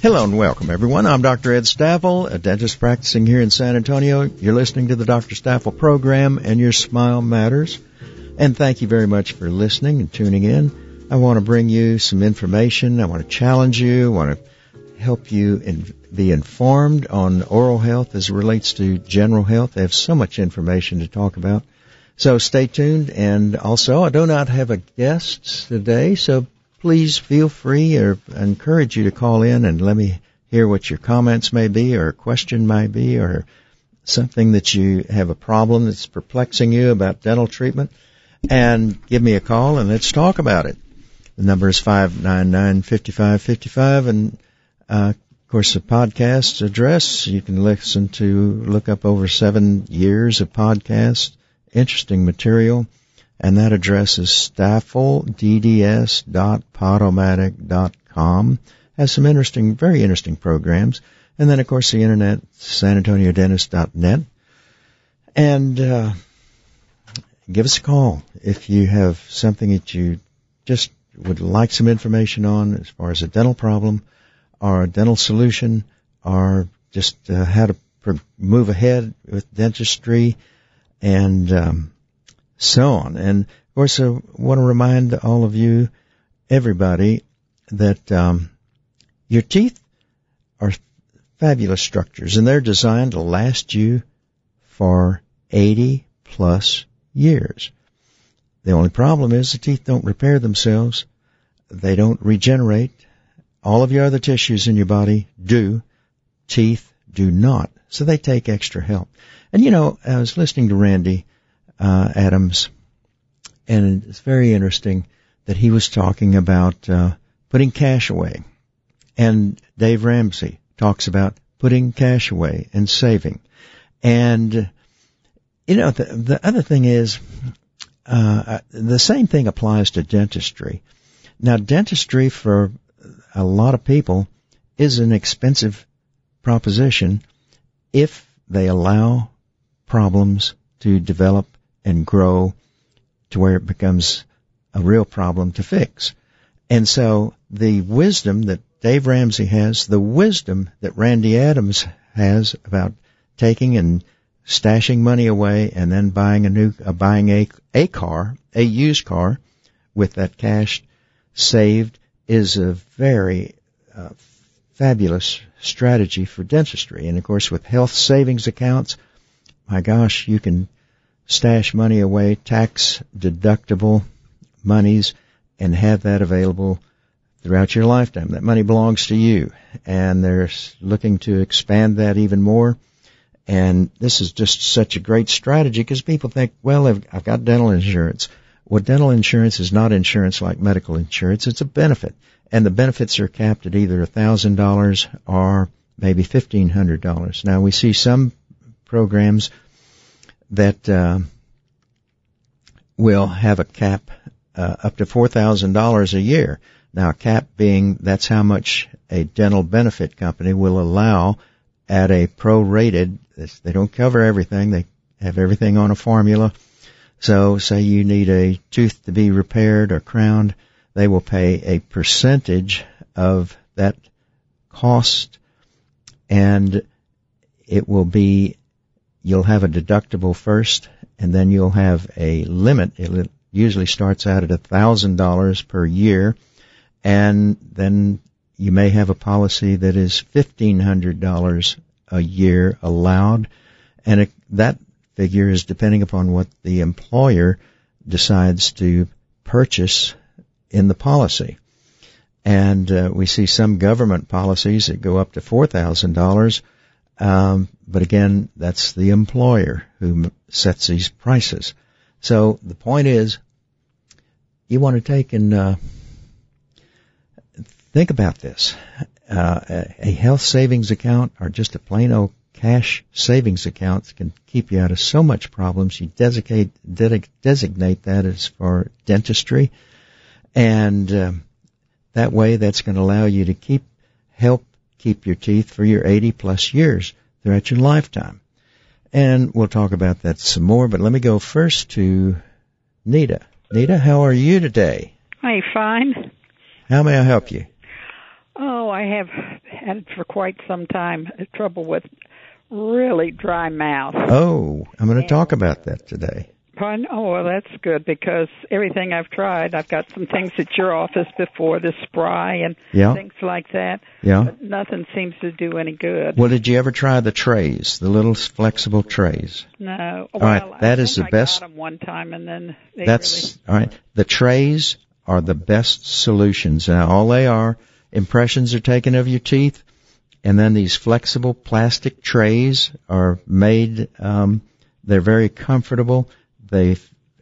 Hello and welcome, everyone. I'm Dr. Ed Staffel, a dentist practicing here in San Antonio. You're listening to the Dr. Staffel program, and your smile matters. And thank you very much for listening and tuning in. I want to bring you some information. I want to challenge you. I want to help you be informed on oral health as it relates to general health. I have so much information to talk about. So stay tuned. And also, I do not have a guest today, so please feel free, or I encourage you to call in and let me hear what your comments may be, or a question may be, or something that you have a problem that's perplexing you about dental treatment, and give me a call and let's talk about it. The number is 599-5555, and of course the podcast address, you can look up over 7 years of podcast, interesting material. And that address is staffeldds.podomatic.com. Has some very interesting programs. And then, of course, the internet, sanantoniodentist.net. And give us a call if you have something that you just would like some information on as far as a dental problem or a dental solution, or just how to move ahead with dentistry and so on. And, of course, I want to remind all of you, everybody, that your teeth are fabulous structures, and they're designed to last you for 80-plus years. The only problem is the teeth don't repair themselves. They don't regenerate. All of your other tissues in your body do. Teeth do not. So they take extra help. And, you know, I was listening to Randy Adams, and it's very interesting that he was talking about putting cash away. And Dave Ramsey talks about putting cash away and saving. And, you know, the other thing is, the same thing applies to dentistry. Now, dentistry for a lot of people is an expensive proposition if they allow problems to develop and grow to where it becomes a real problem to fix. And so the wisdom that Dave Ramsey has, the wisdom that Randy Adams has about taking and stashing money away and then buying a used car with that cash saved, is a very fabulous strategy for dentistry. And of course, with health savings accounts, my gosh, you can stash money away, tax deductible monies, and have that available throughout your lifetime. That money belongs to you, and they're looking to expand that even more. And this is just such a great strategy, because people think, well, I've got dental insurance. Well, dental insurance is not insurance like medical insurance. It's a benefit, and the benefits are capped at either $1,000 or maybe $1,500. Now, we see some programs that will have a cap up to $4,000 a year. Now, a cap being that's how much a dental benefit company will allow at a prorated. They don't cover everything. They have everything on a formula. So, say you need a tooth to be repaired or crowned, they will pay a percentage of that cost, and it will be, you'll have a deductible first, and then you'll have a limit. It usually starts out at $1,000 per year, and then you may have a policy that is $1,500 a year allowed, and that figure is depending upon what the employer decides to purchase in the policy. And we see some government policies that go up to $4,000, but again, that's the employer who sets these prices. So the point is, you want to take and think about this. A health savings account or just a plain old cash savings account can keep you out of so much problems. You designate that as for dentistry, and that way that's going to allow you to help keep your teeth for your 80-plus years throughout your lifetime. And we'll talk about that some more, but let me go first to Nita. Nita, how are you today? Hey, fine. How may I help you? Oh, I have had for quite some time trouble with really dry mouth. Oh, I'm going to talk about that today. Pardon? Oh, well, that's good because everything I've tried, I've got some things at your office before, the spry and things like that. Yeah. But nothing seems to do any good. Well, did you ever try the trays, the little flexible trays? No. All right, that is the best. I got them one time and then they all right. The trays are the best solutions. Now, all they are, impressions are taken of your teeth, and then these flexible plastic trays are made. They're very comfortable. They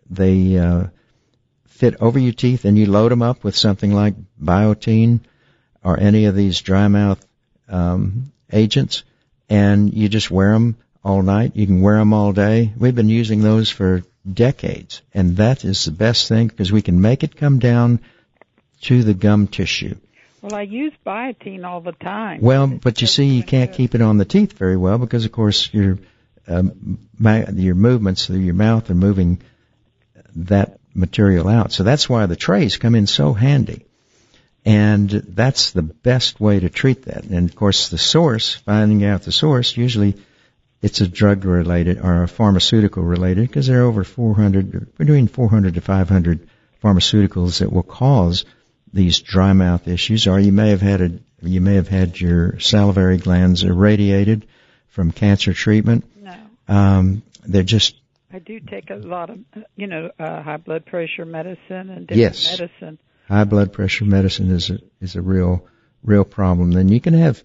fit over your teeth, and you load them up with something like Biotene or any of these dry mouth agents, and you just wear them all night. You can wear them all day. We've been using those for decades, and that is the best thing because we can make it come down to the gum tissue. Well, I use Biotene all the time. Well, but you see, you can't keep it on the teeth very well because, of course, your movements through your mouth are moving that material out. So that's why the trays come in so handy. And that's the best way to treat that. And, of course, the source, finding out the source, usually it's a drug-related or a pharmaceutical-related because there are over between 400 to 500 pharmaceuticals that will cause these dry mouth issues, or you may have had your salivary glands irradiated from cancer treatment. No. They're just. I do take a lot of, high blood pressure medicine and different medicine. High blood pressure medicine is a real problem. Then you can have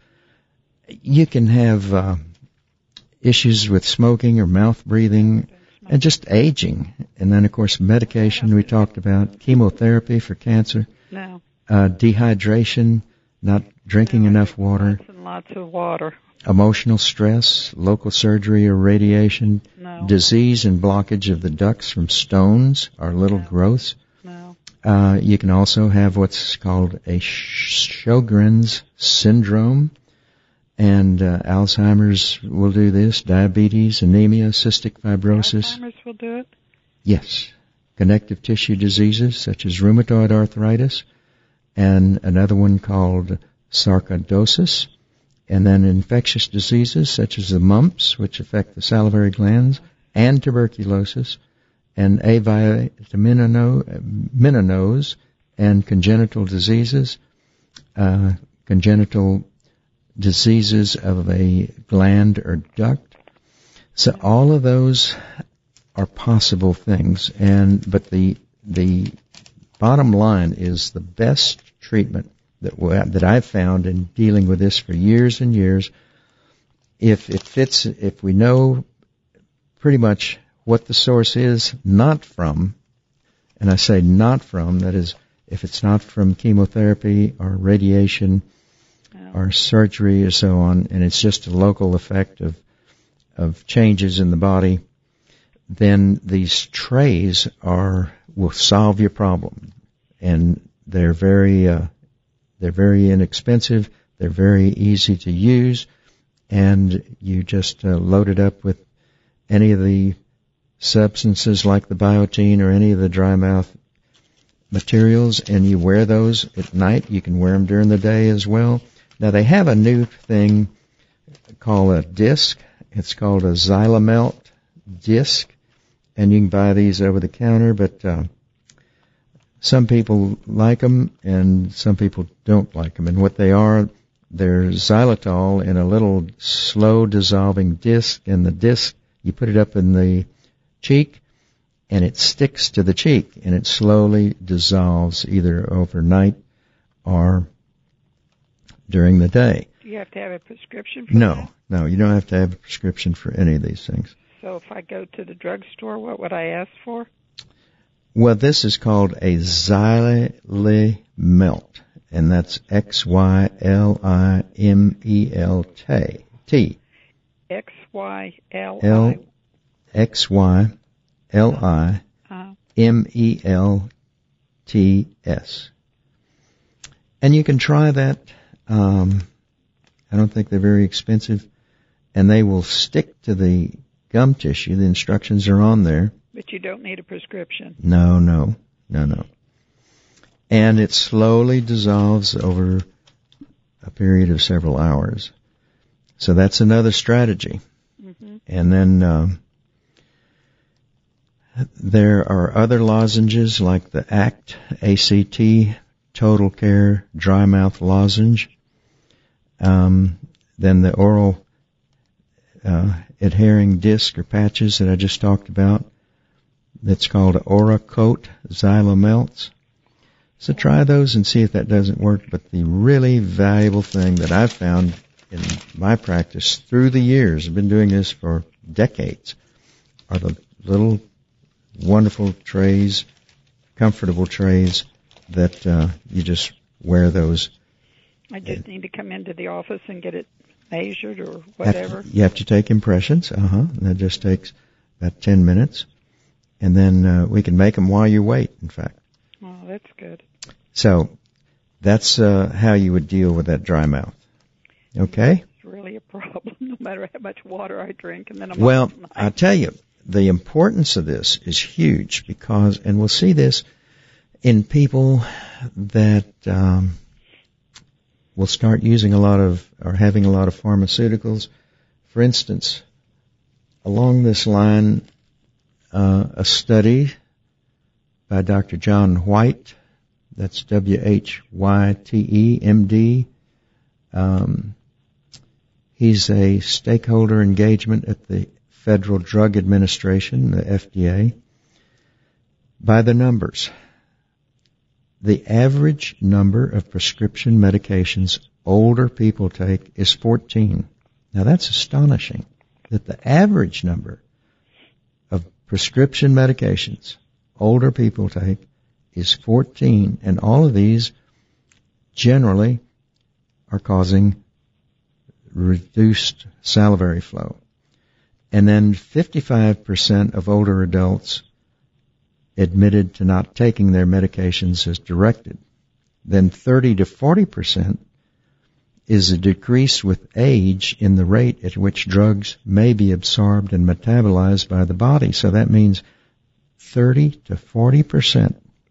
issues with smoking or mouth breathing and just aging. And then, of course, medication we talked about, chemotherapy for cancer. No. Dehydration, not drinking enough water. Lots and lots of water. Emotional stress, local surgery or radiation, disease and blockage of the ducts from stones or little growths. No. You can also have what's called a Sjogren's syndrome, and Alzheimer's will do this, diabetes, anemia, cystic fibrosis. Alzheimer's will do it? Yes. Connective tissue diseases such as rheumatoid arthritis, and another one called sarcoidosis, and then infectious diseases such as the mumps, which affect the salivary glands, and tuberculosis, and avitaminose, and congenital diseases of a gland or duct. So all of those are possible things, but the bottom line is the best treatment that I've found in dealing with this for years and years. If it fits, if we know pretty much what the source is, not from, and I say not from, that is, if it's not from chemotherapy or radiation or surgery or so on, and it's just a local effect of changes in the body, then these trays will solve your problem. And they're very inexpensive, they're very easy to use, and you just load it up with any of the substances like the Biotene or any of the dry mouth materials, and you wear those at night. You can wear them during the day as well. Now they have a new thing called a disc. It's called a Xylomelt disc, and you can buy these over the counter, but some people like them and some people don't like them. And what they are, they're xylitol in a little slow dissolving disc, and the disc, you put it up in the cheek and it sticks to the cheek and it slowly dissolves either overnight or during the day. Do you have to have a prescription for that? No, you don't have to have a prescription for any of these things. So if I go to the drugstore, what would I ask for? Well, this is called a Xylimelt, and that's Xylimelt. Xylimelts. And you can try that. I don't think they're very expensive, and they will stick to the gum tissue. The instructions are on there. But you don't need a prescription. No. And it slowly dissolves over a period of several hours. So that's another strategy. Mm-hmm. And then there are other lozenges like the ACT, A-C-T, Total Care Dry Mouth Lozenge. Then the oral adhering disc or patches that I just talked about. That's called Oracoat Xylomelts. So try those and see if that doesn't work. But the really valuable thing that I've found in my practice through the years, I've been doing this for decades, are the little wonderful trays, comfortable trays that you just wear those. I just need to come into the office and get it measured or whatever. You have to take impressions. That just takes about 10 minutes. And then we can make them while you wait, in fact. Oh, that's good. So that's how you would deal with that dry mouth. Okay? It's really a problem, no matter how much water I drink. And then Well, I tell you, the importance of this is huge because, and we'll see this in people that will start using a lot of, or having a lot of pharmaceuticals. For instance, along this line, a study by Dr. John White, that's W-H-Y-T-E, M.D. He's a stakeholder engagement at the Federal Drug Administration, the FDA. By the numbers, the average number of prescription medications older people take is 14. Now that's astonishing, that the average number of prescription medications older people take is 14, and all of these generally are causing reduced salivary flow. And then 55% of older adults admitted to not taking their medications as directed. Then 30 to 40% is a decrease with age in the rate at which drugs may be absorbed and metabolized by the body. So that means 30 to 40%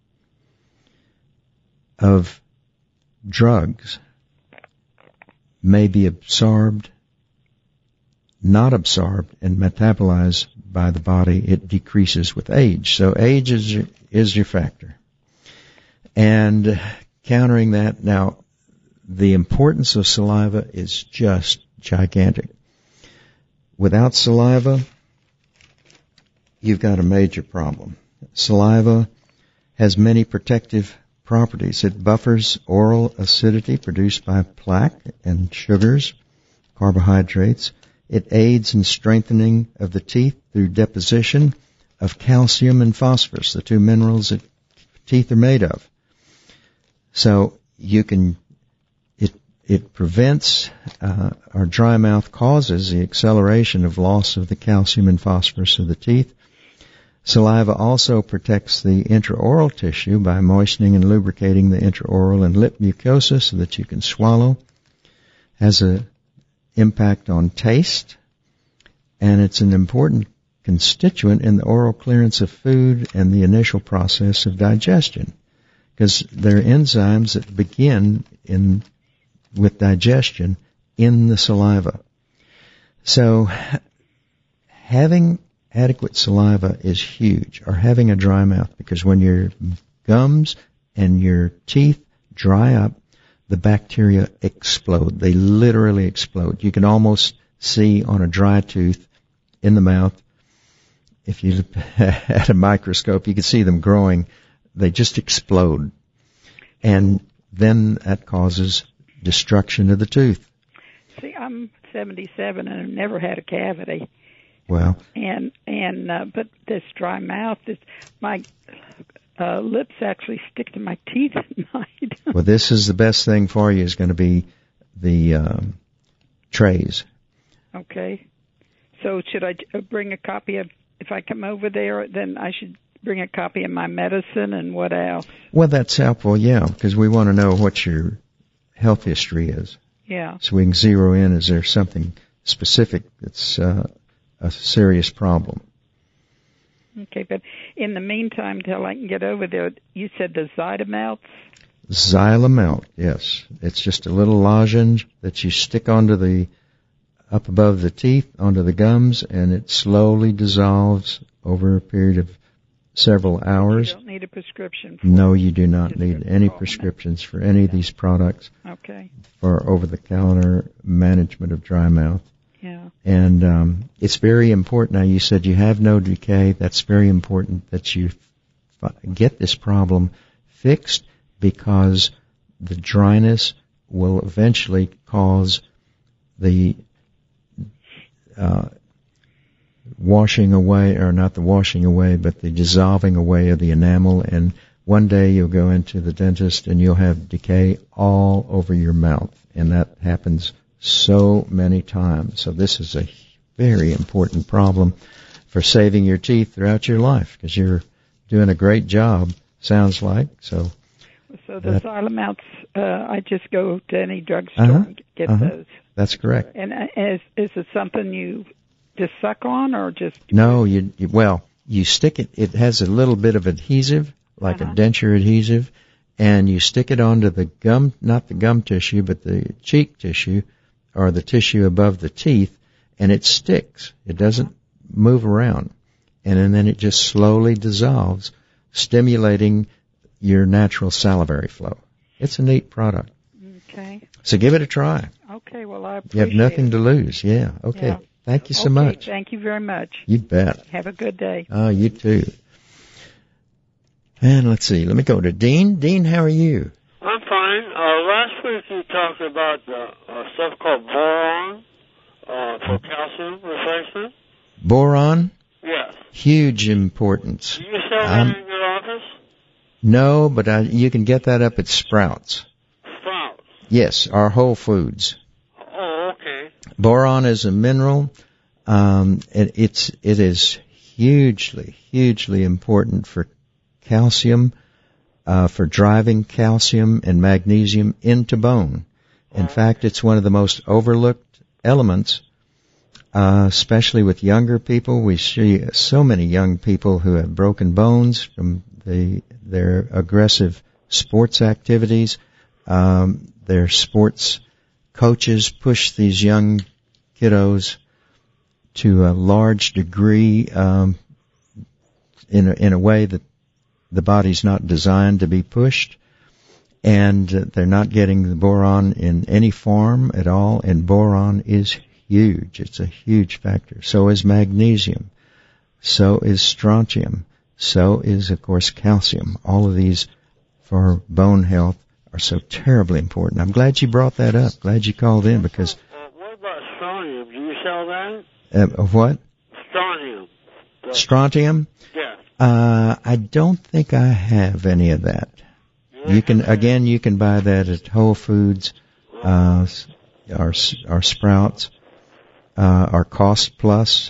of drugs may be absorbed, not absorbed, and metabolized by the body. It decreases with age. So age is your factor. And countering that, now, the importance of saliva is just gigantic. Without saliva, you've got a major problem. Saliva has many protective properties. It buffers oral acidity produced by plaque and sugars, carbohydrates. It aids in strengthening of the teeth through deposition of calcium and phosphorus, the two minerals that teeth are made of. So it prevents, or dry mouth causes the acceleration of loss of the calcium and phosphorus of the teeth. Saliva also protects the intraoral tissue by moistening and lubricating the intraoral and lip mucosa so that you can swallow. Has an impact on taste, and it's an important constituent in the oral clearance of food and the initial process of digestion, because there are enzymes that begin with digestion in the saliva. So having adequate saliva is huge, or having a dry mouth, because when your gums and your teeth dry up, the bacteria explode. They literally explode. You can almost see on a dry tooth in the mouth, if you look at a microscope, you can see them growing. They just explode. And then that causes destruction of the tooth. See, I'm 77 and I've never had a cavity. Well, but this dry mouth, my lips actually stick to my teeth at night. Well, this is the best thing for you, is going to be the trays. Okay. So should I bring a copy of, if I come over there, then I should bring a copy of my medicine and what else? Well, that's helpful, yeah, because we want to know what your health history is. Yeah. So we can zero in, is there something specific that's a serious problem? Okay, but in the meantime, till I can get over there, you said the Xylomelts? Xylomelt, yes. It's just a little lozenge that you stick up above the teeth, onto the gums, and it slowly dissolves over a period of several hours. You don't need a prescription for No, you do not need any prescriptions for any of these products for over-the-counter management of dry mouth. Yeah. And it's very important. Now, you said you have no decay. That's very important that you get this problem fixed, because the dryness will eventually cause the washing away, or not the washing away, but the dissolving away of the enamel. And one day you'll go into the dentist and you'll have decay all over your mouth. And that happens so many times. So this is a very important problem for saving your teeth throughout your life, because you're doing a great job, sounds like. So the Xylomelts, I just go to any drugstore and get those. That's correct. And is it something you just suck on, or just... No, you stick it. It has a little bit of adhesive, like a denture adhesive, and you stick it onto the gum, not the gum tissue, but the cheek tissue, or the tissue above the teeth, and it sticks. It doesn't move around. And then it just slowly dissolves, stimulating your natural salivary flow. It's a neat product. Okay. So give it a try. Okay, well, I appreciate it. You have nothing to lose. Yeah, okay. Yeah. Thank you so much. Thank you very much. You bet. Have a good day. You too. And let's see. Let me go to Dean. Dean, how are you? I'm fine. Last week you talked about stuff called boron for calcium replacement. Boron? Yes. Huge importance. Do you sell that in your office? No, but you can get that up at Sprouts. Sprouts? Yes, our Whole Foods. Oh, okay. Boron is a mineral. It is hugely important for calcium, for driving calcium and magnesium into bone. In fact, it's one of the most overlooked elements, especially with younger people. We see so many young people who have broken bones from their aggressive sports activities. Their sports coaches push these young kiddos to a large degree in a way that the body's not designed to be pushed, and they're not getting the boron in any form at all, and boron is huge. It's a huge factor. So is magnesium. So is strontium. So is, of course, calcium. All of these for bone health are so terribly important. I'm glad you brought that up. Glad you called in, because... what about strontium? Do you sell that? What? Strontium. Strontium? Yes. I don't think I have any of that. You can buy that at Whole Foods, our Sprouts, our Cost Plus,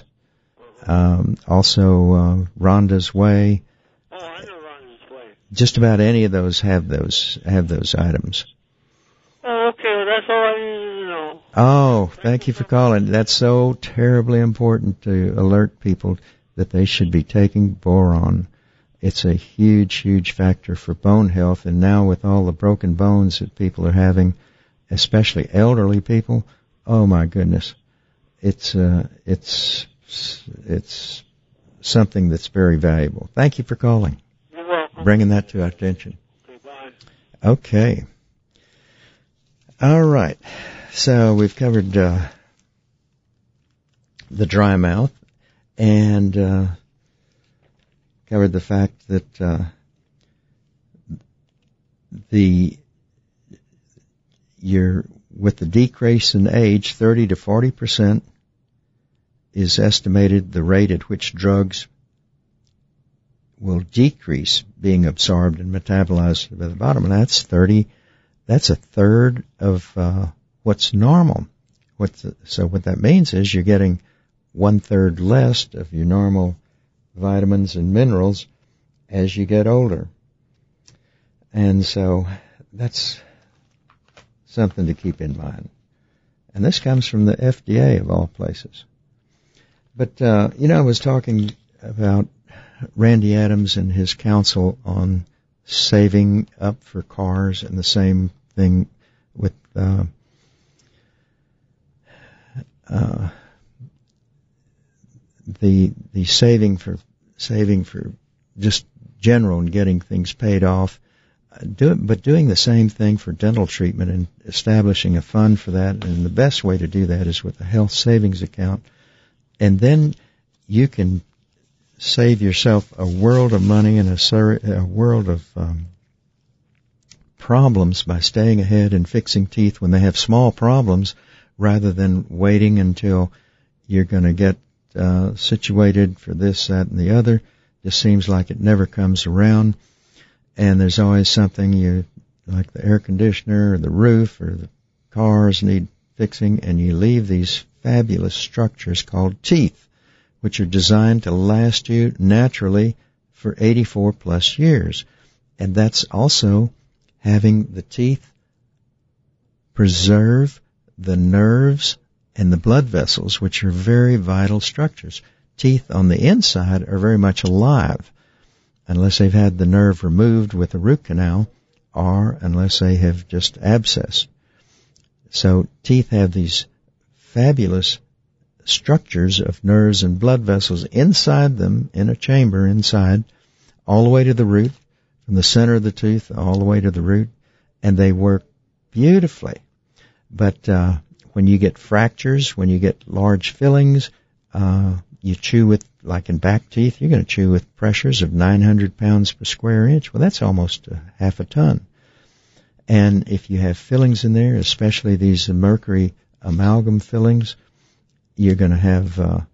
also Rhonda's Way. Oh, I know Rhonda's Way. Just about any of those have those items. Oh, okay. Well, that's all I need to know. Oh, thank you for calling. That's so terribly important to alert people that they should be taking boron. It's a huge factor for bone health, and now with all the broken bones that people are having, especially elderly people, oh my goodness, it's something that's very valuable. Thank you for calling. You're welcome. Bringing that to our attention. Goodbye. Okay. All right. So we've covered the dry mouth, and covered the fact that with the decrease in age, 30 to 40% is estimated the rate at which drugs will decrease being absorbed and metabolized by the bottom. And that's a third of what's normal. So what that means is you're getting 1/3 less of your normal vitamins and minerals as you get older. And so that's something to keep in mind. And this comes from the FDA of all places. But, I was talking about Randy Adams and his counsel on saving up for cars, and the same thing with the saving for just general and getting things paid off. But doing the same thing for dental treatment and establishing a fund for that, and the best way to do that is with a health savings account. And then you can save yourself a world of money and a world of problems by staying ahead and fixing teeth when they have small problems, rather than waiting until you're going to get situated for this, that, and the other. Just seems like it never comes around. And there's always something like the air conditioner or the roof or the cars need fixing, and you leave these fabulous structures called teeth, which are designed to last you naturally for 84 plus years. And that's also having the teeth preserve the nerves and the blood vessels, which are very vital structures. Teeth on the inside are very much alive, unless they've had the nerve removed with a root canal, or unless they have just abscessed. So teeth have these fabulous structures of nerves and blood vessels inside them, in a chamber inside, all the way to the root, from the center of the tooth all the way to the root, and they work beautifully. But when you get fractures, when you get large fillings, you chew with, like in back teeth, you're going to chew with pressures of 900 pounds per square inch. Well, that's almost half a ton. And if you have fillings in there, especially these mercury amalgam fillings, you're going to have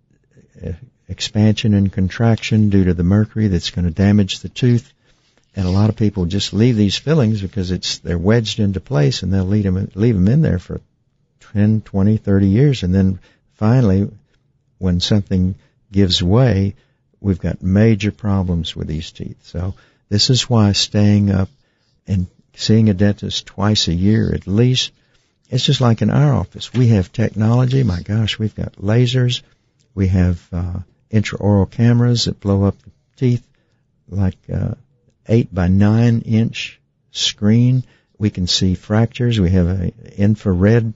expansion and contraction due to the mercury that's going to damage the tooth. And a lot of people just leave these fillings because they're wedged into place, and they'll leave them in there for 10, 20, 30 years. And then finally, when something gives way, we've got major problems with these teeth. So this is why staying up and seeing a dentist twice a year at least, it's just like in our office. We have technology. My gosh, we've got lasers. We have intraoral cameras that blow up the teeth like 8 by 9 inch screen. We can see fractures. We have an infrared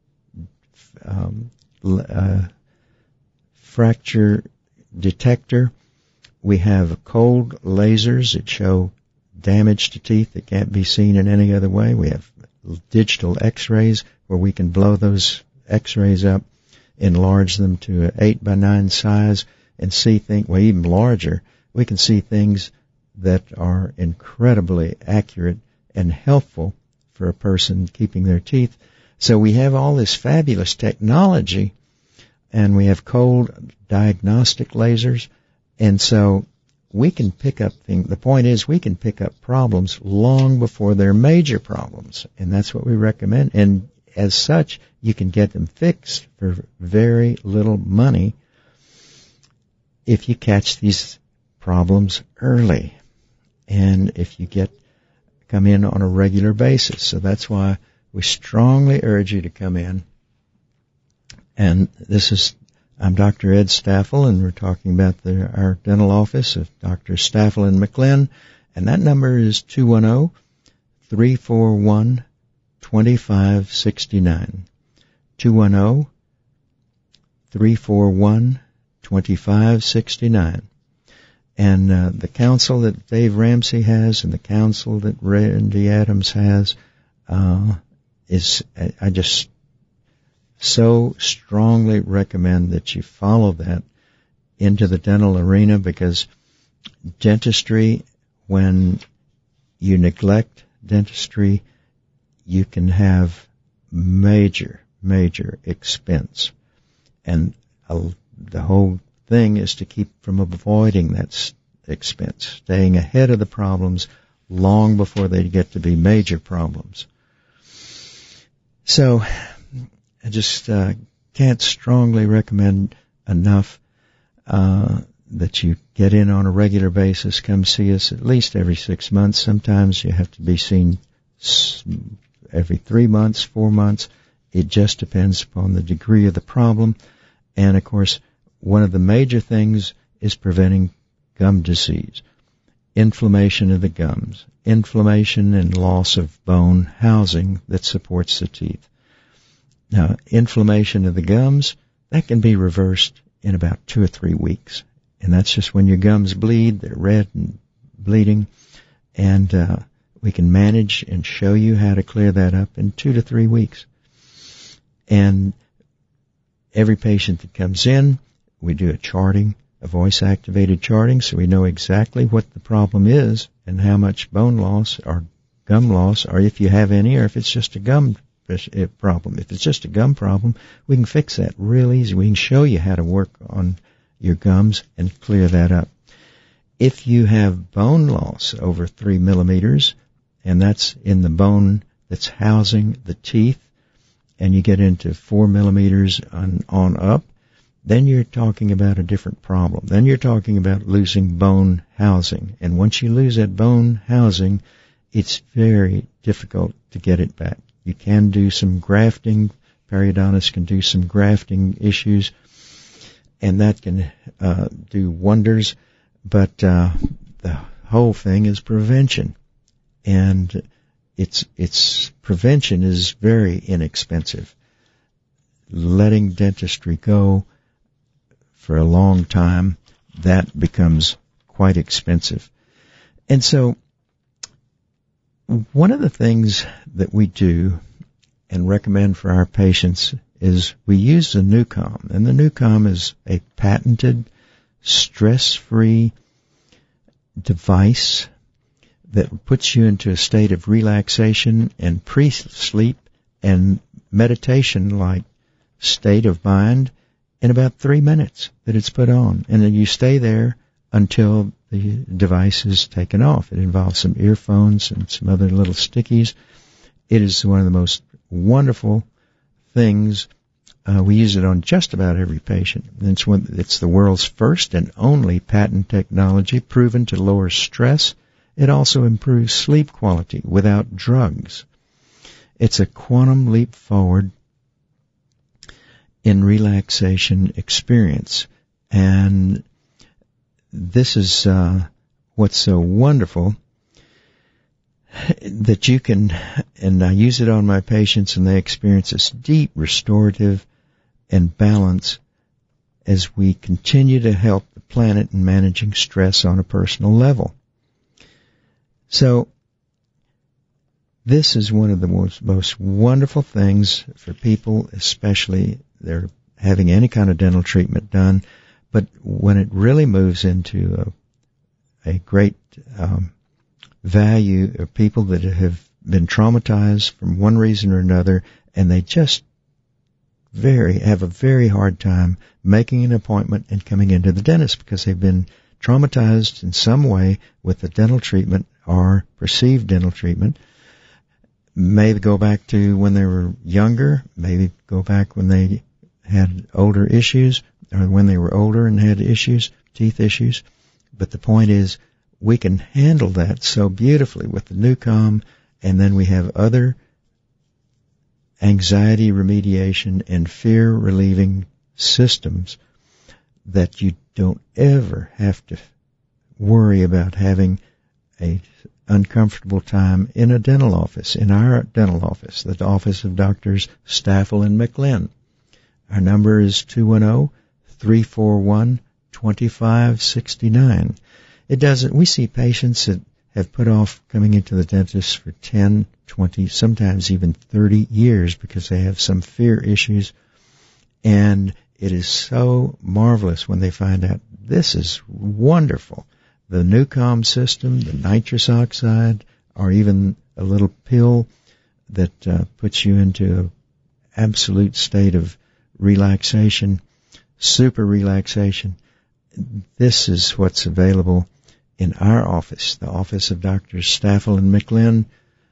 fracture detector. We have cold lasers that show damage to teeth that can't be seen in any other way. We have digital x-rays where we can blow those x-rays up, enlarge them to an 8 by 9 size, and see things, well, even larger. We can see things that are incredibly accurate and helpful for a person keeping their teeth. So we have all this fabulous technology, and we have cold diagnostic lasers, and so we can pick up things. The point is, we can pick up problems long before they're major problems, and that's what we recommend. And as such, you can get them fixed for very little money if you catch these problems early, and if you come in on a regular basis. So that's why we strongly urge you to come in. And I'm Dr. Ed Staffel, and we're talking about our dental office of Dr. Staffel and McLean, and that number is 210-341-2569. 210-341-2569. And the counsel that Dave Ramsey has and the counsel that Randy Adams has I just so strongly recommend that you follow that into the dental arena, because dentistry, when you neglect dentistry, you can have major expense. And the whole thing is to keep from avoiding that expense, staying ahead of the problems long before they get to be major problems. So I just can't strongly recommend enough that you get in on a regular basis. Come see us at least every 6 months. Sometimes you have to be seen every 3 months, 4 months. It just depends upon the degree of the problem. And, of course, one of the major things is preventing gum disease. inflammation of the gums, inflammation and loss of bone housing that supports the teeth. Now, inflammation of the gums, that can be reversed in about 2 or 3 weeks. And that's just when your gums bleed, they're red and bleeding, and we can manage and show you how to clear that up in 2 to 3 weeks. And every patient that comes in, we do a charting, a voice-activated charting, so we know exactly what the problem is and how much bone loss or gum loss, or if you have any, or if it's just a gum problem. If it's just a gum problem, we can fix that real easy. We can show you how to work on your gums and clear that up. If you have bone loss over 3 millimeters, and that's in the bone that's housing the teeth, and you get into 4 millimeters on up, then you're talking about a different problem. Then you're talking about losing bone housing. And once you lose that bone housing, it's very difficult to get it back. You can do some grafting. Periodontists can do some grafting issues, and that can do wonders. But the whole thing is prevention. And its prevention is very inexpensive. Letting dentistry go for a long time, that becomes quite expensive. And so one of the things that we do and recommend for our patients is we use the NuCalm. And the NuCalm is a patented, stress-free device that puts you into a state of relaxation and pre-sleep and meditation-like state of mind in about 3 minutes that it's put on. And then you stay there until the device is taken off. It involves some earphones and some other little stickies. It is one of the most wonderful things. We use it on just about every patient. It's the world's first and only patent technology proven to lower stress. It also improves sleep quality without drugs. It's a quantum leap forward in relaxation experience. And this is what's so wonderful, that you can, and I use it on my patients, and they experience this deep restorative and balance as we continue to help the planet in managing stress on a personal level. So this is one of the most wonderful things for people, especially they're having any kind of dental treatment done. But when it really moves into a great value of people that have been traumatized from one reason or another, and they just have a very hard time making an appointment and coming into the dentist because they've been traumatized in some way with the dental treatment or perceived dental treatment. Maybe go back to when they were younger, maybe go back when they had older issues, or when they were older and had issues, teeth issues. But the point is, we can handle that so beautifully with the NuCalm, and then we have other anxiety remediation and fear relieving systems that you don't ever have to worry about having a uncomfortable time in a dental office, in our dental office, the office of Doctors Staffel and McLean. Our number is 210-341-2569. We see patients that have put off coming into the dentist for 10, 20, sometimes even 30 years because they have some fear issues. And it is so marvelous when they find out this is wonderful. The NuCalm system, the nitrous oxide, or even a little pill that puts you into an absolute state of relaxation, super relaxation. This is what's available in our office, the office of Doctors Staffel and McLean,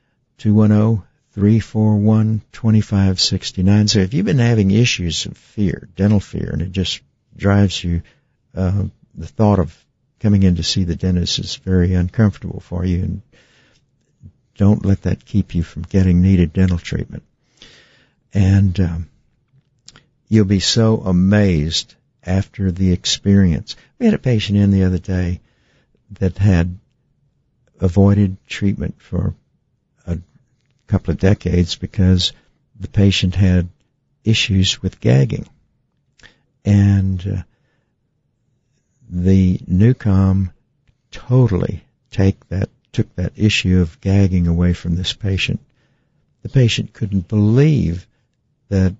210-341-2569. So if you've been having issues of fear, dental fear, and it just drives you, the thought of coming in to see the dentist is very uncomfortable for you, and don't let that keep you from getting needed dental treatment. And you'll be so amazed after the experience. We had a patient in the other day that had avoided treatment for a couple of decades because the patient had issues with gagging. And the NuCalm totally took that issue of gagging away from this patient. The patient couldn't believe that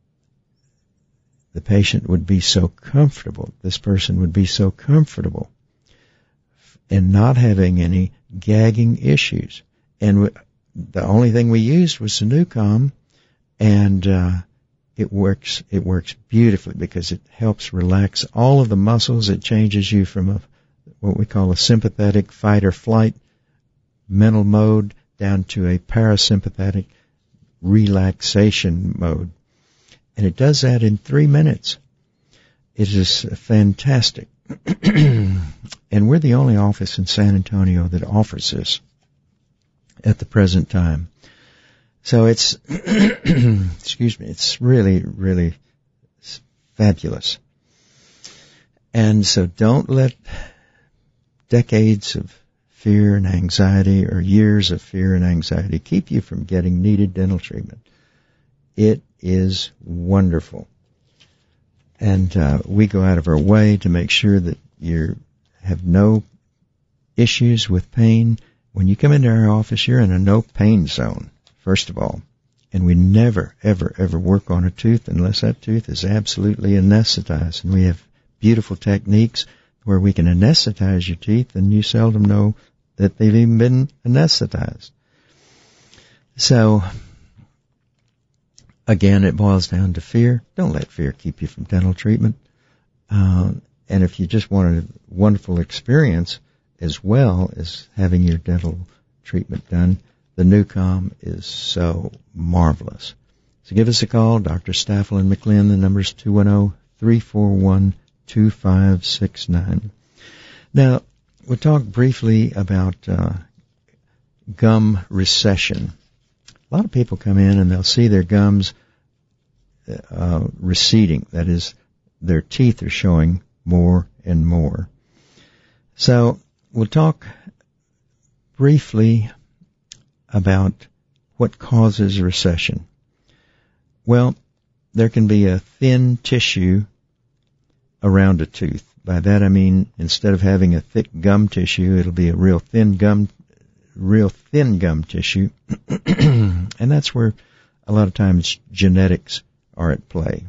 the patient would be so comfortable, this person would be so comfortable in not having any gagging issues. And the only thing we used was the NuCalm, and it works beautifully because it helps relax all of the muscles. It changes you from what we call a sympathetic fight or flight mental mode down to a parasympathetic relaxation mode. And it does that in 3 minutes. It is fantastic. And we're the only office in San Antonio that offers this at the present time. So it's, excuse me, it's really, really fabulous. And so don't let decades of fear and anxiety or years of fear and anxiety keep you from getting needed dental treatment. It is wonderful. And we go out of our way to make sure that you have no issues with pain. When you come into our office, you're in a no pain zone, first of all. And we never, ever, ever work on a tooth unless that tooth is absolutely anesthetized. And we have beautiful techniques where we can anesthetize your teeth, and you seldom know that they've even been anesthetized. So, again, it boils down to fear. Don't let fear keep you from dental treatment. And if you just want a wonderful experience as well as having your dental treatment done, the NuCalm is so marvelous. So give us a call, Dr. Staffel and McLean. The number is 210-341-2569. Now, we'll talk briefly about gum recession. A lot of people come in and they'll see their gums receding. That is, their teeth are showing more and more. So we'll talk briefly about what causes recession. Well, there can be a thin tissue around a tooth. By that I mean, instead of having a thick gum tissue, it'll be a real thin gum tissue. And that's where a lot of times genetics are at play.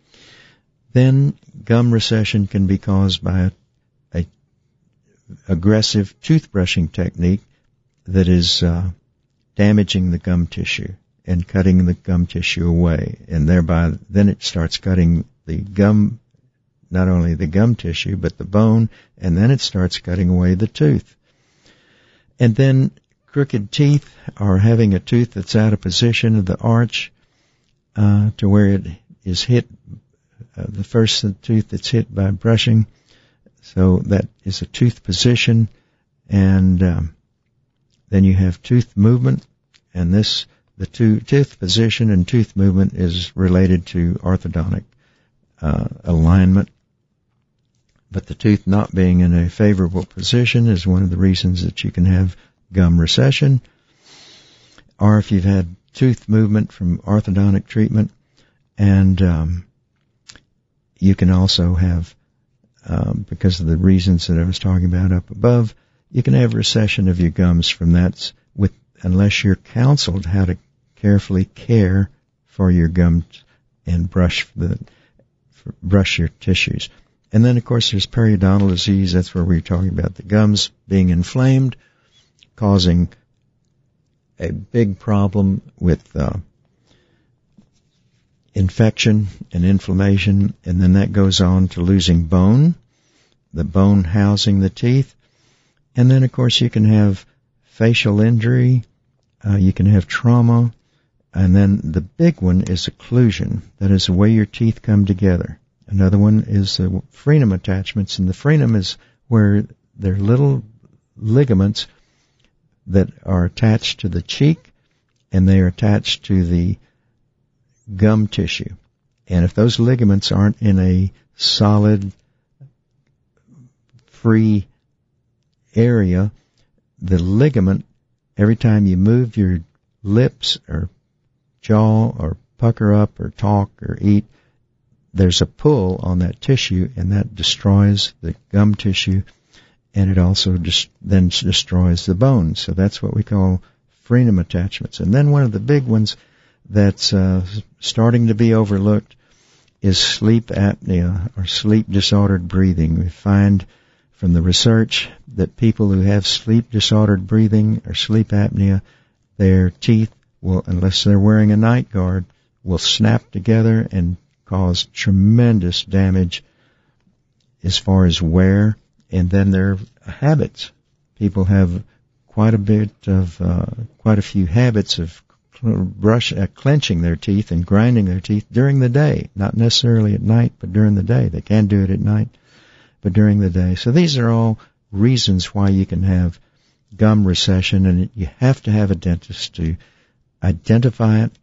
Then gum recession can be caused by a aggressive toothbrushing technique that is damaging the gum tissue and cutting the gum tissue away, and thereby then it starts cutting the gum, not only the gum tissue but the bone, and then it starts cutting away the tooth. And then crooked teeth, or having a tooth that's out of position of the arch to where it is hit, the first tooth that's hit by brushing, so that is a tooth position. And then you have tooth movement, and the tooth position and tooth movement is related to orthodontic alignment. But the tooth not being in a favorable position is one of the reasons that you can have gum recession. Or if you've had tooth movement from orthodontic treatment, and you can also have, because of the reasons that I was talking about up above, you can have recession of your gums from that, unless you're counseled how to carefully care for your gums and brush your tissues. And then, of course, there's periodontal disease. That's where we're talking about the gums being inflamed, causing a big problem with infection and inflammation, and then that goes on to losing bone, the bone housing the teeth. And then, of course, you can have facial injury, you can have trauma, and then the big one is occlusion. That is the way your teeth come together. Another one is the frenum attachments, and the frenum is where there are little ligaments that are attached to the cheek, and they are attached to the gum tissue. And if those ligaments aren't in a solid, free area, the ligament, every time you move your lips or jaw or pucker up or talk or eat, there's a pull on that tissue, and that destroys the gum tissue, and it also then destroys the bone. So that's what we call frenum attachments. And then one of the big ones that's starting to be overlooked is sleep apnea or sleep disordered breathing. We find from the research that people who have sleep disordered breathing or sleep apnea, their teeth will, unless they're wearing a night guard, will snap together and cause tremendous damage as far as wear. And then their habits. People have quite a few habits of clenching their teeth and grinding their teeth during the day, not necessarily at night, but during the day. They can do it at night, but during the day. So these are all reasons why you can have gum recession, and you have to have a dentist to identify it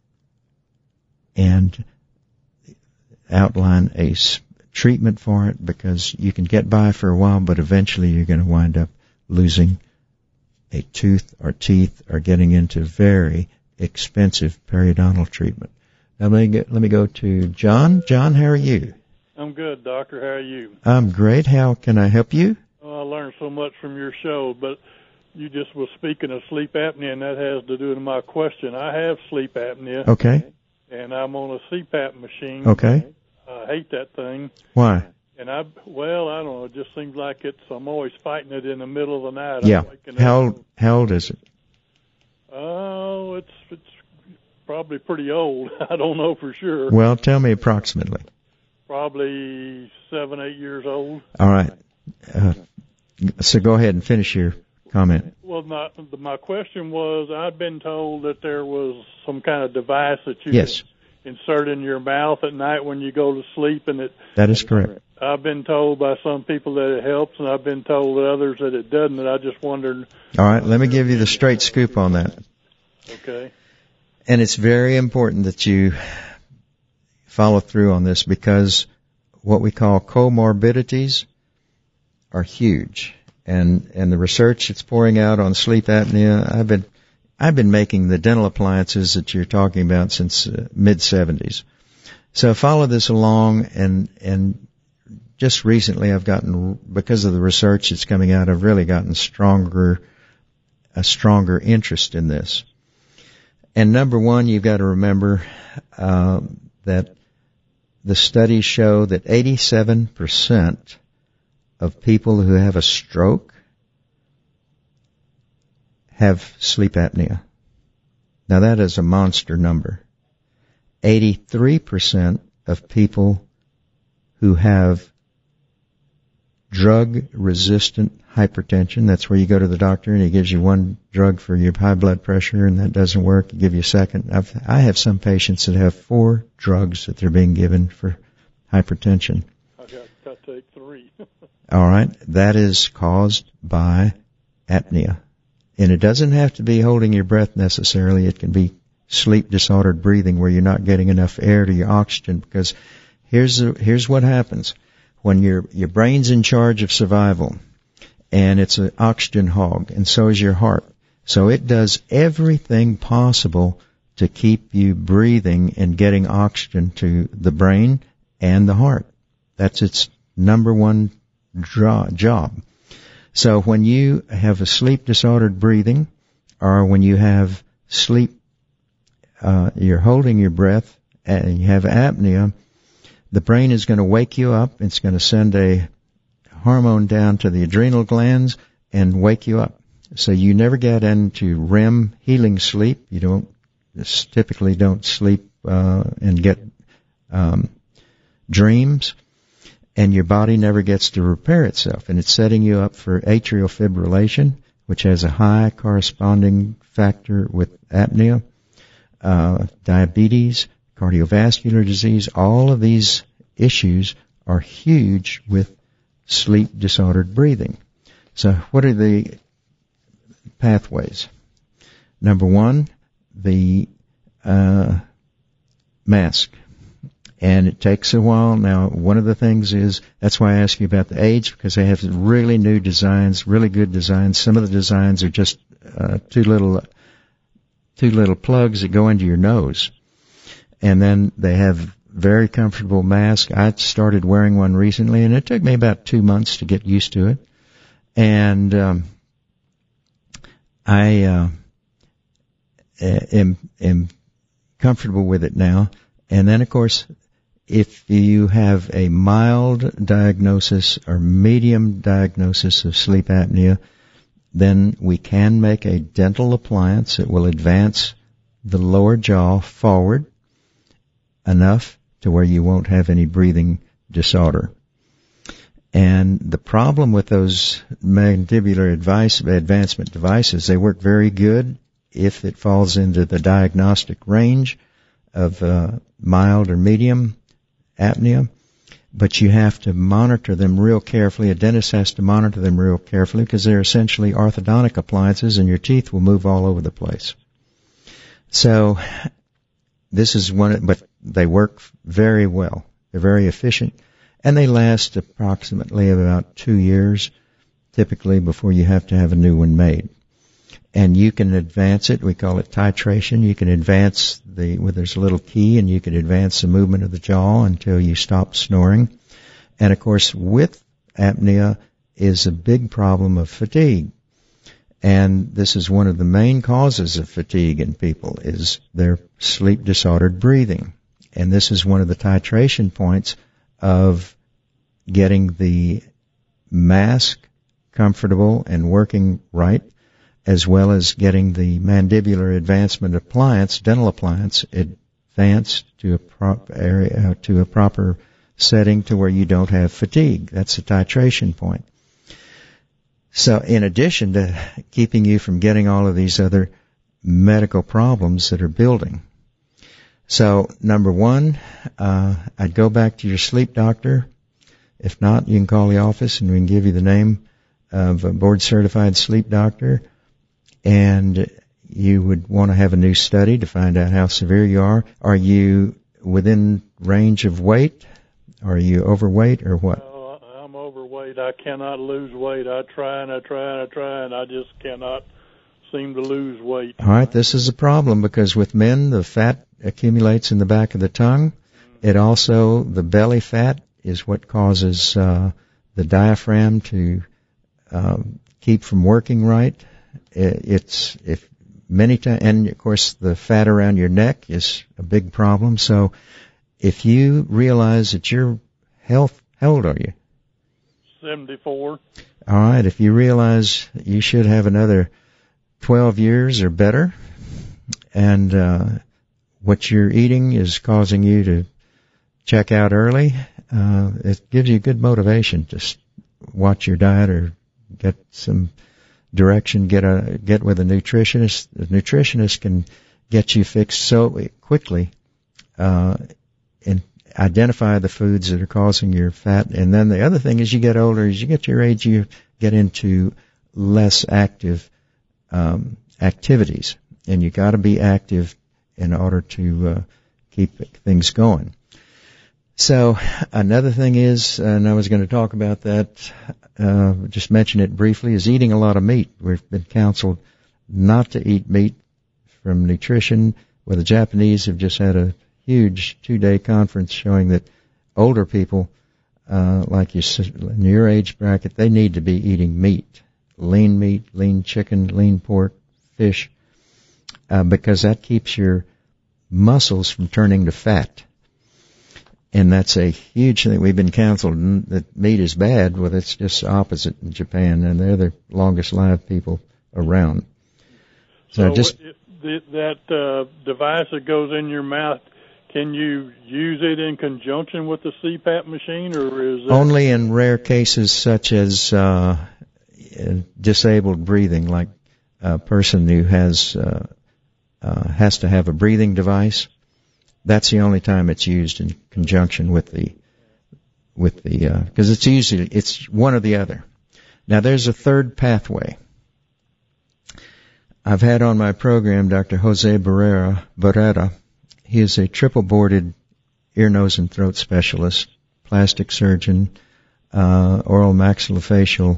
and outline a treatment for it, because you can get by for a while, but eventually you're going to wind up losing a tooth or teeth or getting into very expensive periodontal treatment. Now let me go to John. John, how are you? I'm good, Doctor. How are you? I'm great. How can I help you? Well, I learned so much from your show, but you just was speaking of sleep apnea, and that has to do with my question. I have sleep apnea. Okay. And I'm on a CPAP machine. Okay. I hate that thing. Why? And I don't know. It just seems like I'm always fighting it in the middle of the night. Yeah. How old is it? Oh, it's probably pretty old. I don't know for sure. Well, tell me approximately. Probably 7, 8 years old. All right. So go ahead and finish your comment. Well, my question was, I've been told that there was some kind of device that you yes. insert in your mouth at night when you go to sleep, and that is correct. I've been told by some people that it helps, and I've been told by others that it doesn't, and I just wondered. All right, let me give you the straight scoop on that. Okay. And it's very important that you follow through on this, because what we call comorbidities are huge. And the research that's pouring out on sleep apnea, I've been making the dental appliances that you're talking about since mid-70s. So follow this along, and just recently I've gotten, because of the research that's coming out, I've really gotten a stronger interest in this. And number one, you've got to remember that the studies show that 87% of people who have a stroke have sleep apnea. Now that is a monster number. 83% of people who have drug-resistant hypertension, that's where you go to the doctor and he gives you one drug for your high blood pressure and that doesn't work, you give you a second. I have some patients that have 4 drugs that they're being given for hypertension. I've got to take 3. All right, that is caused by apnea. And it doesn't have to be holding your breath necessarily. It can be sleep disordered breathing where you're not getting enough air to your oxygen, because here's what happens. When your brain's in charge of survival, and it's an oxygen hog, and so is your heart. So it does everything possible to keep you breathing and getting oxygen to the brain and the heart. That's its number one job. So when you have a sleep disordered breathing, or when you have sleep, you're holding your breath and you have apnea, the brain is going to wake you up. It's going to send a hormone down to the adrenal glands and wake you up. So you never get into REM healing sleep. You typically don't sleep and get dreams. And your body never gets to repair itself. And it's setting you up for atrial fibrillation, which has a high corresponding factor with apnea, diabetes, cardiovascular disease. All of these issues are huge with sleep disordered breathing. So what are the pathways? Number one, the mask. And it takes a while. Now, one of the things is, that's why I ask you about the age, because they have really new designs, really good designs. Some of the designs are just two little plugs that go into your nose. And then they have very comfortable masks. I started wearing one recently, and it took me about 2 months to get used to it. And I am comfortable with it now. And then, of course, if you have a mild diagnosis or medium diagnosis of sleep apnea, then we can make a dental appliance that will advance the lower jaw forward enough to where you won't have any breathing disorder. And the problem with those mandibular advancement devices, they work very good if it falls into the diagnostic range of mild or medium apnea, but you have to monitor them real carefully. A dentist has to monitor them real carefully because they're essentially orthodontic appliances, and your teeth will move all over the place. So this is one, but they work very well. They're very efficient, and they last approximately about 2 years, typically, before you have to have a new one made. And you can advance it. We call it titration. You can advance where there's a little key, and you can advance the movement of the jaw until you stop snoring. And of course, with apnea is a big problem of fatigue. And this is one of the main causes of fatigue in people, is their sleep disordered breathing. And this is one of the titration points of getting the mask comfortable and working right, as well as getting the mandibular advancement appliance, dental appliance, advanced to a proper area, to a proper setting to where you don't have fatigue. That's the titration point. So in addition to keeping you from getting all of these other medical problems that are building. So number one, I'd go back to your sleep doctor. If not, you can call the office and we can give you the name of a board-certified sleep doctor. And you would want to have a new study to find out how severe you are. Are you within range of weight? Are you overweight or what? Well, I'm overweight. I cannot lose weight. I try and I try and I try, and I just cannot seem to lose weight. All right, this is a problem because with men, the fat accumulates in the back of the tongue. It also, the belly fat is what causes the diaphragm to keep from working right. It's if many times, and of course the fat around your neck is a big problem. So if you realize that your health, how old are you? 74. All right, if you realize you should have another 12 years or better, and what you're eating is causing you to check out early, it gives you good motivation to watch your diet or get some direction, get with a nutritionist. The nutritionist can get you fixed so quickly, and identify the foods that are causing your fat. And then the other thing is, you get older, as you get to your age, you get into less active activities, and you got to be active in order to keep things going. So another thing is, and I was going to talk about that, just mention it briefly, is eating a lot of meat. We've been counseled not to eat meat from nutrition, where the Japanese have just had a huge 2-day conference showing that older people, like you, in your age bracket, they need to be eating meat, lean chicken, lean pork, fish, because that keeps your muscles from turning to fat. And that's a huge thing. We've been counseled that meat is bad. Well, it's just opposite in Japan, and they're the longest lived people around. So just that device that goes in your mouth, can you use it in conjunction with the CPAP machine, or is it only in rare cases such as disabled breathing, like a person who has to have a breathing device? That's the only time it's used in conjunction with the because it's one or the other. Now there's a third pathway. I've had on my program Dr. Jose Barrera. He is a triple boarded ear, nose, and throat specialist, plastic surgeon, oral maxillofacial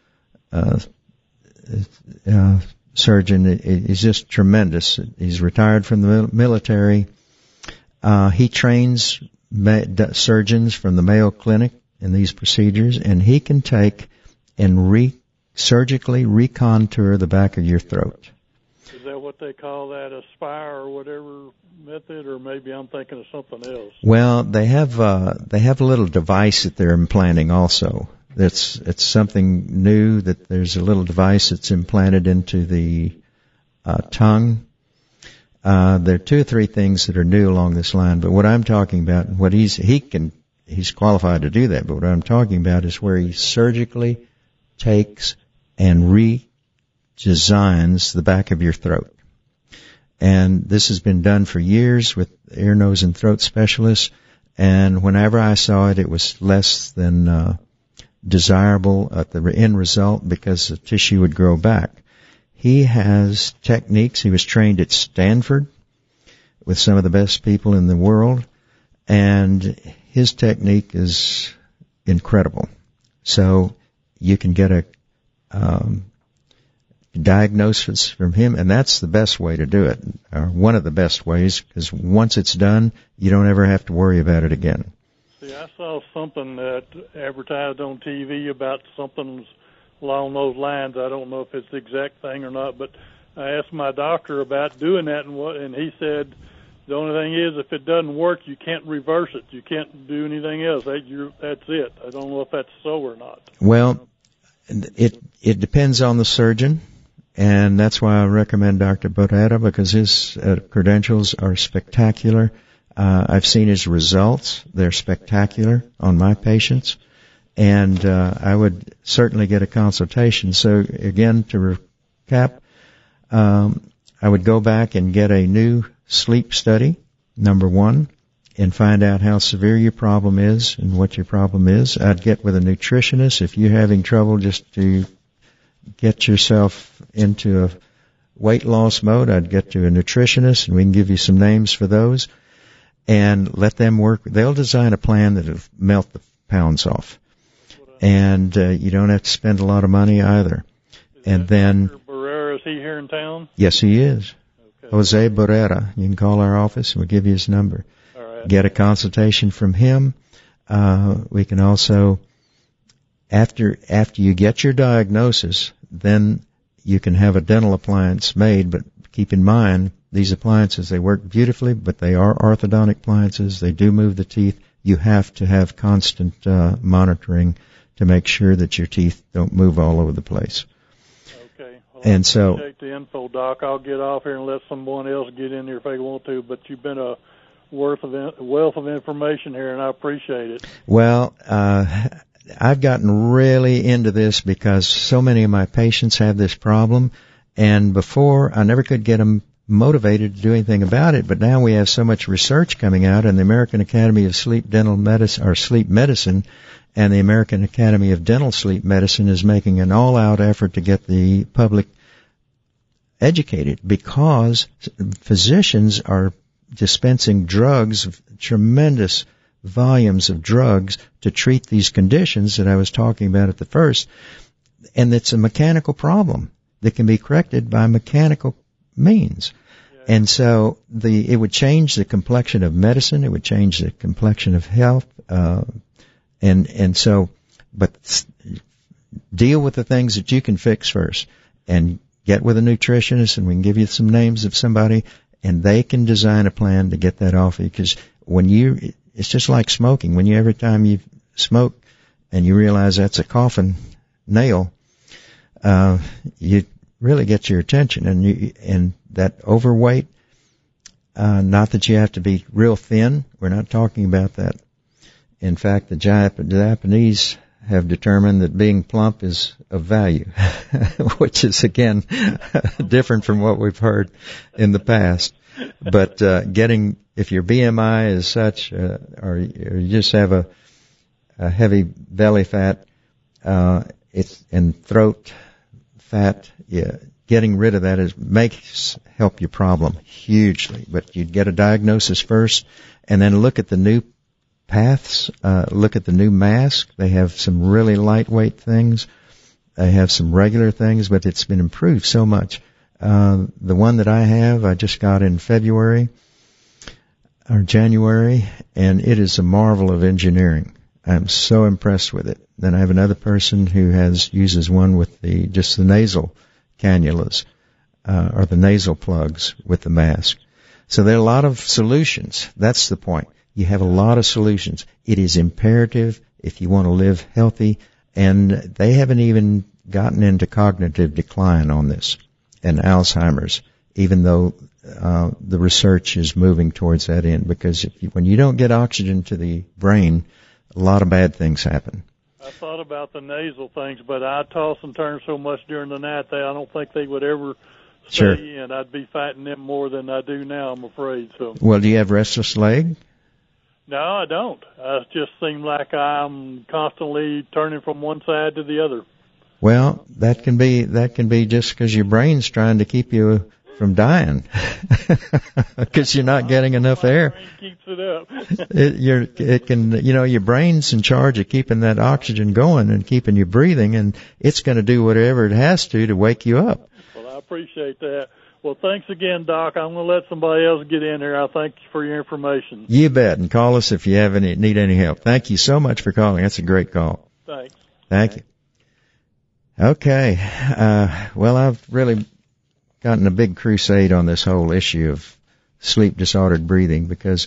surgeon. He's just tremendous. He's retired from the military. He trains surgeons from the Mayo Clinic in these procedures, and he can take and surgically recontour the back of your throat. Is that what they call that, Aspire or whatever method, or maybe I'm thinking of something else? Well, they have a little device that they're implanting also. It's something new, that there's a little device that's implanted into the tongue. There are 2 or 3 things that are new along this line, but what I'm talking about, what he's qualified to do that, but what I'm talking about is where he surgically takes and redesigns the back of your throat. And this has been done for years with ear, nose, and throat specialists, and whenever I saw it, it was less than desirable at the end result because the tissue would grow back. He has techniques. He was trained at Stanford with some of the best people in the world, and his technique is incredible. So you can get a diagnosis from him, and that's the best way to do it, or one of the best ways, because once it's done, you don't ever have to worry about it again. See, I saw something that advertised on TV about something along those lines. I don't know if it's the exact thing or not, but I asked my doctor about doing that, and he said the only thing is if it doesn't work, you can't reverse it. You can't do anything else. That's it. I don't know if that's so or not. Well, it depends on the surgeon, and that's why I recommend Dr. Bodetta, because his credentials are spectacular. I've seen his results. They're spectacular on my patients. And I would certainly get a consultation. So again, to recap, I would go back and get a new sleep study, number 1, and find out how severe your problem is and what your problem is. I'd get with a nutritionist if you're having trouble just to get yourself into a weight loss mode. I'd get to a nutritionist, and we can give you some names for those, and let them work. They'll design a plan that'll melt the pounds off. And you don't have to spend a lot of money either. And then Dr. Barrera, is he here in town? Yes, he is. Okay. Jose Barrera. You can call our office and we'll give you his number. All right. Get a consultation from him. We can also, after you get your diagnosis, then you can have a dental appliance made, but keep in mind, these appliances, they work beautifully, but they are orthodontic appliances. They do move the teeth. You have to have constant monitoring to make sure that your teeth don't move all over the place. Okay. Well, And so, I appreciate the info, Doc. I'll get off here and let someone else get in here if they want to, but you've been a wealth of information here, and I appreciate it. Well, I've gotten really into this because so many of my patients have this problem, and before I never could get them motivated to do anything about it, but now we have so much research coming out, and the American Academy of Sleep Dental Medicine, or Sleep Medicine, and the American Academy of Dental Sleep Medicine is making an all-out effort to get the public educated, because physicians are dispensing drugs, tremendous volumes of drugs to treat these conditions that I was talking about at the first, and it's a mechanical problem that can be corrected by mechanical means. And so it would change the complexion of medicine, it would change the complexion of health, and so, but deal with the things that you can fix first, and get with a nutritionist, and we can give you some names of somebody, and they can design a plan to get that off you, because it's just like smoking. Every time you smoke and you realize that's a coffin nail, you really get your attention, and that overweight, not that you have to be real thin. We're not talking about that. In fact, the Japanese have determined that being plump is of value, which is again different from what we've heard in the past. But if your BMI is such, or you just have a heavy belly fat, and throat fat, yeah, getting rid of that makes help your problem hugely. But you'd get a diagnosis first, and then look at the new paths. Look at the new mask. They have some really lightweight things. They have some regular things, but it's been improved so much. The one that I have, I just got in February or January, and it is a marvel of engineering. I'm so impressed with it. Then I have another person who uses one with just the nasal cannulas, or the nasal plugs with the mask. So there are a lot of solutions. That's the point. You have a lot of solutions. It is imperative if you want to live healthy, and they haven't even gotten into cognitive decline on this and Alzheimer's, even though the research is moving towards that end, because when you don't get oxygen to the brain, a lot of bad things happen. I thought about the nasal things, but I toss and turn so much during the night that I don't think they would ever stay in. I'd be fighting them more than I do now, I'm afraid. So. Well, do you have restless leg? No, I don't. I just seem like I'm constantly turning from one side to the other. Well, that can be just because your brain's trying to keep you from dying, because you're not getting enough air. My brain keeps it up. Your brain's in charge of keeping that oxygen going and keeping you breathing, and it's going to do whatever it has to wake you up. Well, I appreciate that. Well, thanks again, Doc. I'm going to let somebody else get in here. I thank you for your information. You bet, and call us if you need any help. Thank you so much for calling. That's a great call. Thanks. Thank you. Okay. Well, I've really gotten a big crusade on this whole issue of sleep disordered breathing, because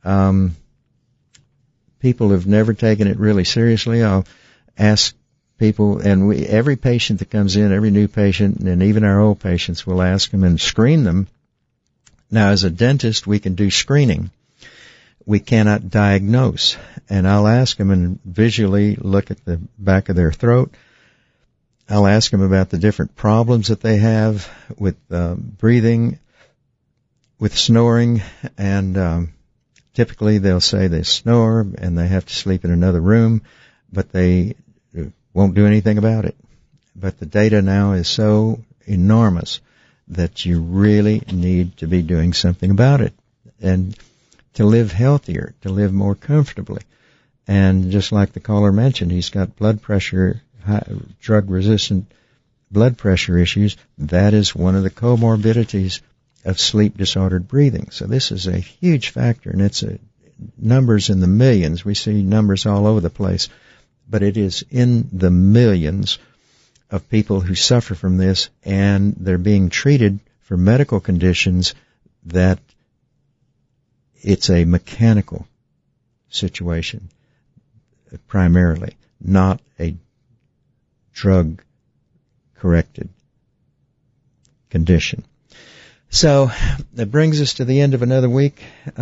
people have never taken it really seriously. I'll ask people, and every patient that comes in, every new patient, and even our old patients, will ask them and screen them. Now, as a dentist, we can do screening. We cannot diagnose. And I'll ask them and visually look at the back of their throat. I'll ask them about the different problems that they have with breathing, with snoring, and typically they'll say they snore and they have to sleep in another room, but they won't do anything about it. But the data now is so enormous that you really need to be doing something about it, and to live healthier, to live more comfortably. And just like the caller mentioned, he's got blood pressure, drug-resistant blood pressure issues. That is one of the comorbidities of sleep-disordered breathing. So this is a huge factor, and it's numbers in the millions. We see numbers all over the place, but it is in the millions of people who suffer from this, and they're being treated for medical conditions that it's a mechanical situation primarily, not a drug-corrected condition. So that brings us to the end of another week.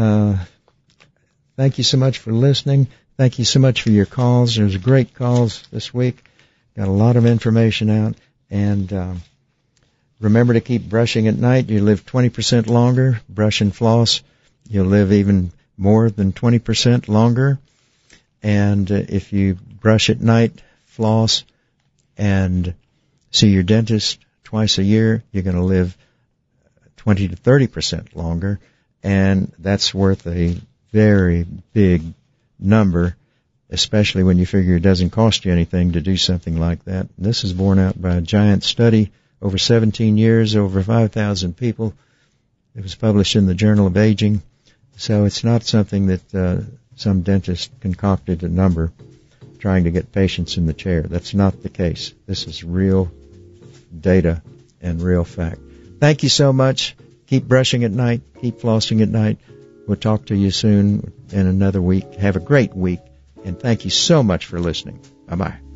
Thank you so much for listening. Thank you so much for your calls. There's great calls this week. Got a lot of information out. And remember to keep brushing at night. You live 20% longer. Brush and floss. You'll live even more than 20% longer. And if you brush at night, floss, and see your dentist twice a year, you're going to live 20 to 30% longer. And that's worth a very big number, especially when you figure it doesn't cost you anything to do something like that. And this is borne out by a giant study over 17 years, over 5,000 people. It was published in the Journal of Aging. So it's not something that some dentist concocted a number trying to get patients in the chair. That's not the case. This is real data and real fact. Thank you so much. Keep brushing at night. Keep flossing at night. We'll talk to you soon in another week. Have a great week, and thank you so much for listening. Bye-bye.